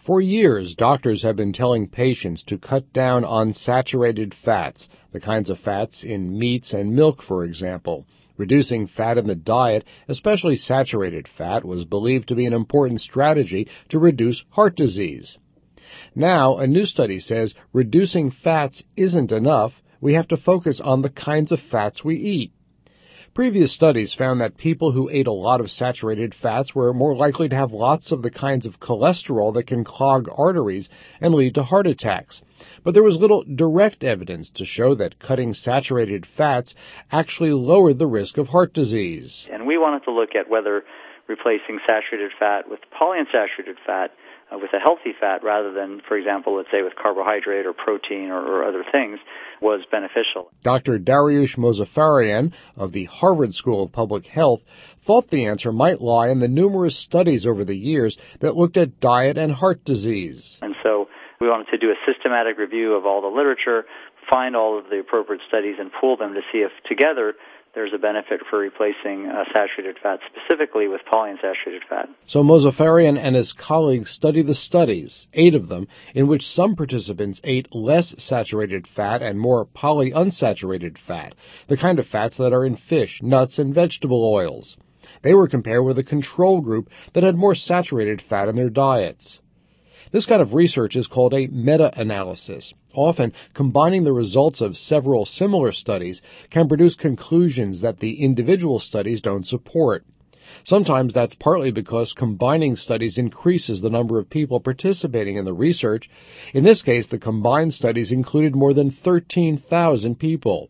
For years, doctors have been telling patients to cut down on saturated fats, the kinds of fats in meats and milk, for example. Reducing fat in the diet, especially saturated fat, was believed to be an important strategy to reduce heart disease. Now, a new study says reducing fats isn't enough. We have to focus on the kinds of fats we eat. Previous studies found that people who ate a lot of saturated fats were more likely to have lots of the kinds of cholesterol that can clog arteries and lead to heart attacks. But there was little direct evidence to show that cutting saturated fats actually lowered the risk of heart disease. And we wanted to look at whether replacing saturated fat with polyunsaturated fat with a healthy fat rather than, for example, let's say with carbohydrate or protein or other things, was beneficial. Dr. Dariush Mozaffarian of the Harvard School of Public Health thought the answer might lie in the numerous studies over the years that looked at diet and heart disease. And so we wanted to do a systematic review of all the literature, find all of the appropriate studies, and pool them to see if together there's a benefit for replacing saturated fat, specifically with polyunsaturated fat. So Mozaffarian and his colleagues studied the studies, 8 of them, in which some participants ate less saturated fat and more polyunsaturated fat, the kind of fats that are in fish, nuts, and vegetable oils. They were compared with a control group that had more saturated fat in their diets. This kind of research is called a meta-analysis. Often, combining the results of several similar studies can produce conclusions that the individual studies don't support. Sometimes that's partly because combining studies increases the number of people participating in the research. In this case, the combined studies included more than 13,000 people.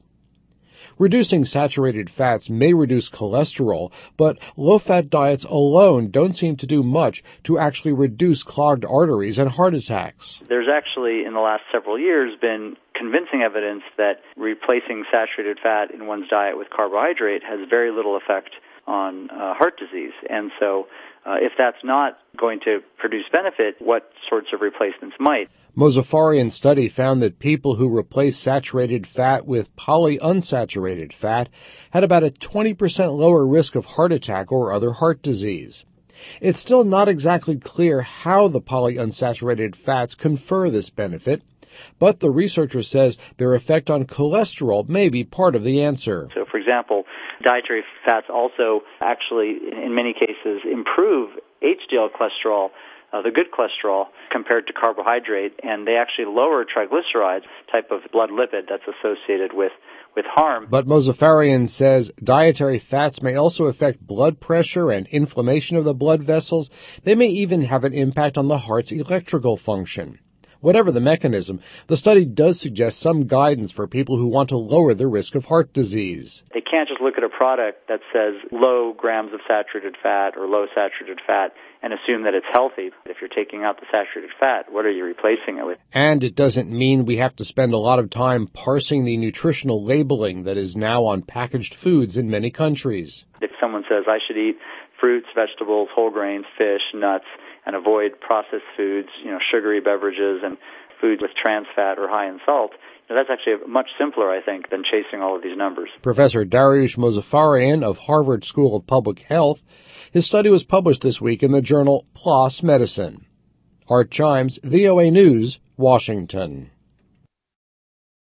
Reducing saturated fats may reduce cholesterol, but low-fat diets alone don't seem to do much to actually reduce clogged arteries and heart attacks. There's actually, in the last several years, been convincing evidence that replacing saturated fat in one's diet with carbohydrate has very little effect on heart disease. And so if that's not going to produce benefit, what sorts of replacements might? Mozaffarian's study found that people who replaced saturated fat with polyunsaturated fat had about a 20% lower risk of heart attack or other heart disease. It's still not exactly clear how the polyunsaturated fats confer this benefit, but the researcher says their effect on cholesterol may be part of the answer. So, for example, dietary fats also actually, in many cases, improve HDL cholesterol, the good cholesterol, compared to carbohydrate, and they actually lower triglycerides, type of blood lipid that's associated with harm. But Mozaffarian says dietary fats may also affect blood pressure and inflammation of the blood vessels. They may even have an impact on the heart's electrical function. Whatever the mechanism, the study does suggest some guidance for people who want to lower the risk of heart disease. They can't just look at a product that says low grams of saturated fat or low saturated fat and assume that it's healthy. If you're taking out the saturated fat, what are you replacing it with? And it doesn't mean we have to spend a lot of time parsing the nutritional labeling that is now on packaged foods in many countries. If someone says I should eat fruits, vegetables, whole grains, fish, nuts, and avoid processed foods, sugary beverages and foods with trans fat or high in salt, that's actually much simpler, I think, than chasing all of these numbers. Professor Dariush Mozaffarian of Harvard School of Public Health. His study was published this week in the journal PLOS Medicine. Art Chimes, VOA News, Washington.